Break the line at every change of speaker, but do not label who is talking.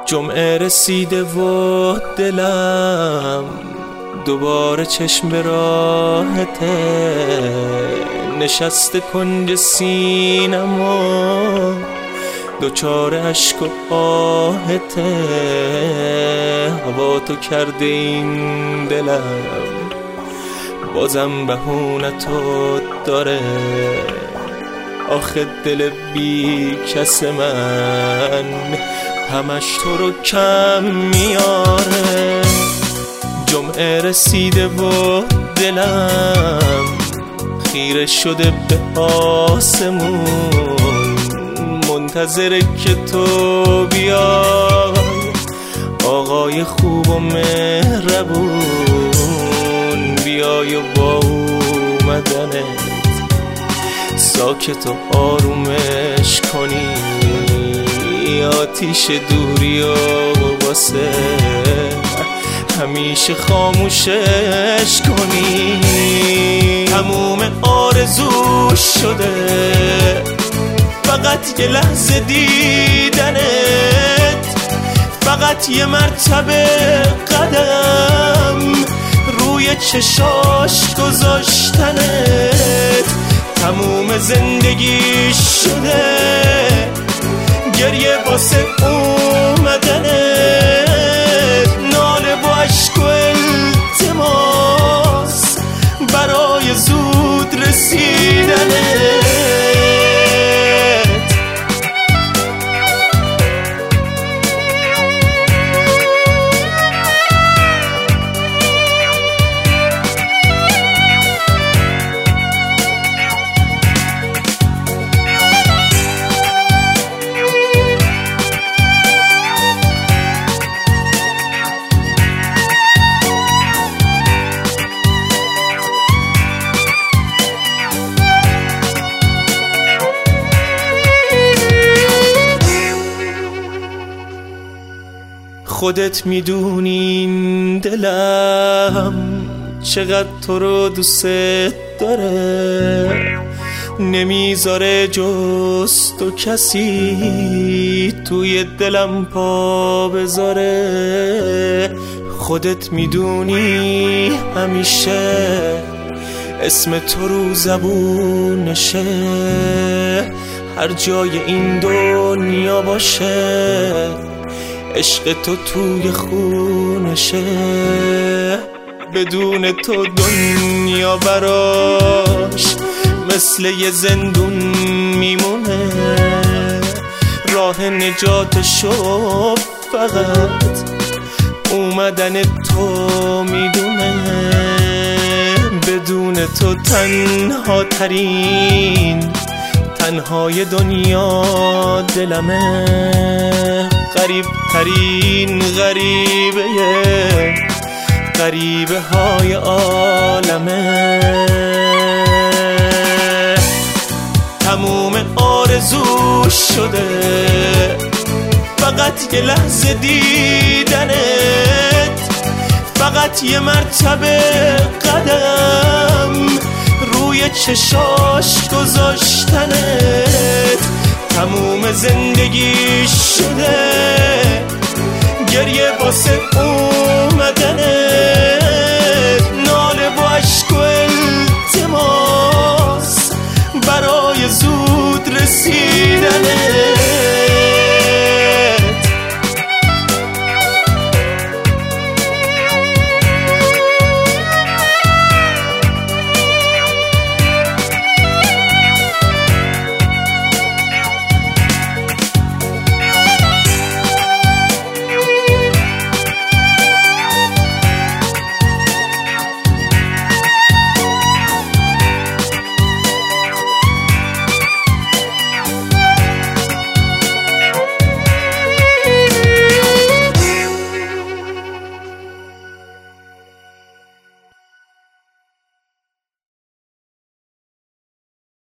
جمعه رسیده و دلم دوباره چشم به راهته، نشسته کنج سینم و دوچار عشق و آهته. هوا تو کرده این دلم بازم بهونتو داره، آخه دل بی کس من همش تو رو کم میاره. جمعه رسیده و دلم خیره شده به آسمون، منتظره که تو بیای آقای خوب و مهربون، بیای و با اومدنت ساکت و آرومش کنی، آتیش دوری و واسه همیشه خاموشش کنی. تموم آرزو شده فقط یه لحظه دیدنت، فقط یه مرتبه قدم روی چشاش گذاشتنت. تموم زندگی شده گریه واسه اومدنت، ناله و عشق و التماس برای زود رسیدنت. خودت میدونین دلم چقدر تو رو دوست داره، نمیذاره جز تو کسی توی دلم پا بذاره. خودت میدونی همیشه اسم تو رو زبونشه، هر جای این دنیا باشه عشق تو توی خونشه. بدون تو دنیا براش مثل یه زندون میمونه، راه نجاتشو فقط اومدن تو میدونه. بدون تو تنها ترین تنهای دنیا دلمه، غریب ترین غریبه های عالمه. تموم آرزو شده فقط یه لحظه دیدنت، فقط یه مرتبه قدم روی چشاش گذاشتنت. تموم زندگی شده گریه واسه اومدنت، ناله و عشق و التماس برای زود رسیدنت.